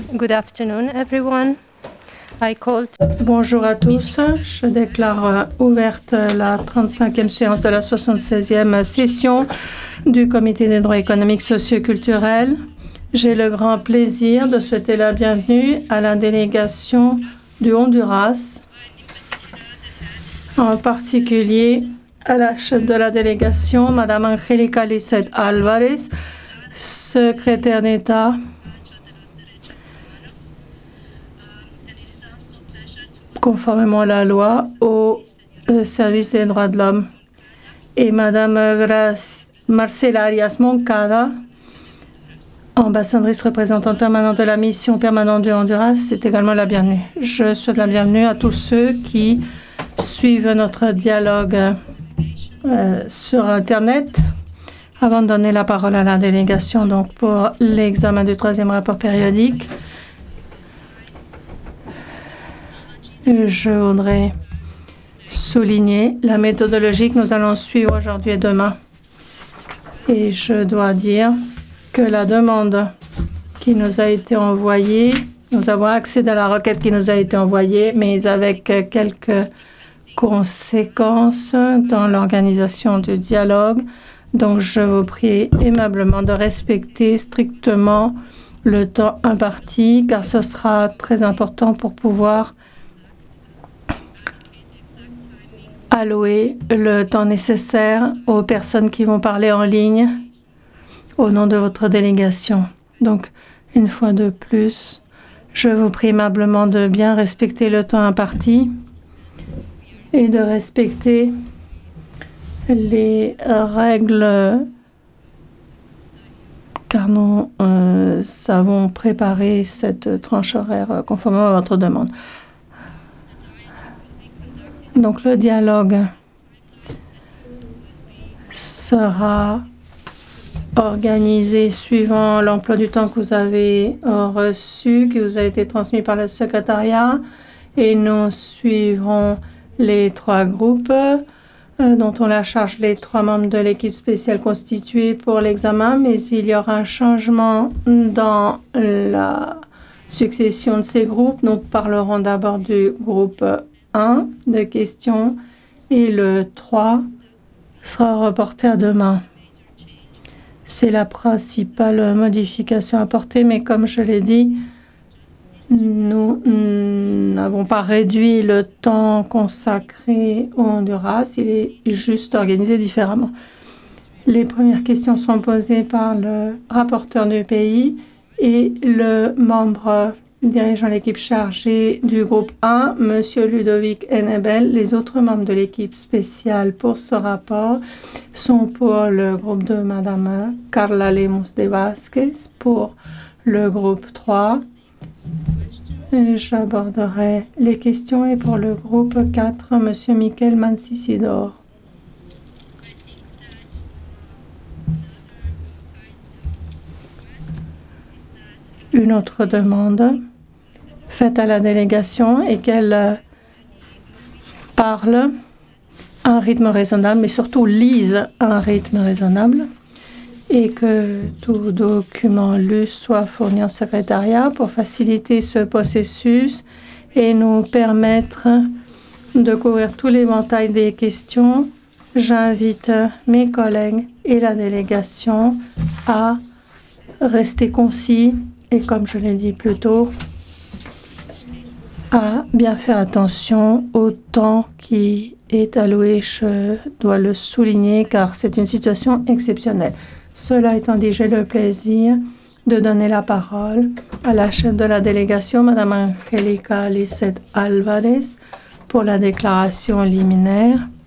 Good afternoon, everyone. I called. Bonjour à tous. Je déclare ouverte la 35e séance de la 76e session du Comité des droits économiques, sociaux et culturels. J'ai le grand plaisir de souhaiter la bienvenue à la délégation du Honduras, en particulier à la chef de la délégation, Madame Angélica Lizeth Álvarez, secrétaire d'État conformément à la loi au service des droits de l'homme, et Madame Marcela Arias Moncada, ambassadrice représentante permanente de la mission permanente du Honduras, c'est également la bienvenue. Je souhaite la bienvenue à tous ceux qui suivent notre dialogue sur Internet. Avant de donner la parole à la délégation donc pour l'examen du troisième rapport périodique, je voudrais souligner la méthodologie que nous allons suivre aujourd'hui et demain. Et je dois dire que la demande qui nous a été envoyée, nous avons accédé à la requête qui nous a été envoyée, mais avec quelques conséquences dans l'organisation du dialogue. Donc, je vous prie aimablement de respecter strictement le temps imparti, car ce sera très important pour pouvoir allouer le temps nécessaire aux personnes qui vont parler en ligne au nom de votre délégation. Donc, une fois de plus, je vous prie aimablement de bien respecter le temps imparti et de respecter les règles, car nous avons préparé cette tranche horaire conformément à votre demande. Donc, le dialogue sera organisé suivant l'emploi du temps que vous avez reçu, qui vous a été transmis par le secrétariat, et nous suivrons les trois groupes dont on la charge les trois membres de l'équipe spéciale constituée pour l'examen, mais il y aura un changement dans la succession de ces groupes. Nous parlerons d'abord du groupe 1 de questions et le 3 sera reporté à demain. C'est la principale modification apportée, mais comme je l'ai dit, nous n'avons pas réduit le temps consacré au Honduras, il est juste organisé différemment. Les premières questions sont posées par le rapporteur du pays et le membre dirigeant l'équipe chargée du groupe 1, M. Ludovic Enebel. Les autres membres de l'équipe spéciale pour ce rapport sont pour le groupe de Mme Carla Lemus de Vázquez, pour le groupe 3. J'aborderai les questions et pour le groupe 4, M. Miquel Mancisidor. Une autre demande faite à la délégation est qu'elle parle à un rythme raisonnable, mais surtout lise à un rythme raisonnable, et que tout document lu soit fourni au secrétariat pour faciliter ce processus et nous permettre de couvrir tout l'éventail des questions. J'invite mes collègues et la délégation à rester concis et, comme je l'ai dit plus tôt, à bien faire attention au temps qui est alloué. Je dois le souligner car c'est une situation exceptionnelle. Cela étant dit, j'ai le plaisir de donner la parole à la chef de la délégation, Mme Angélica Lizeth Álvarez, pour la déclaration liminaire.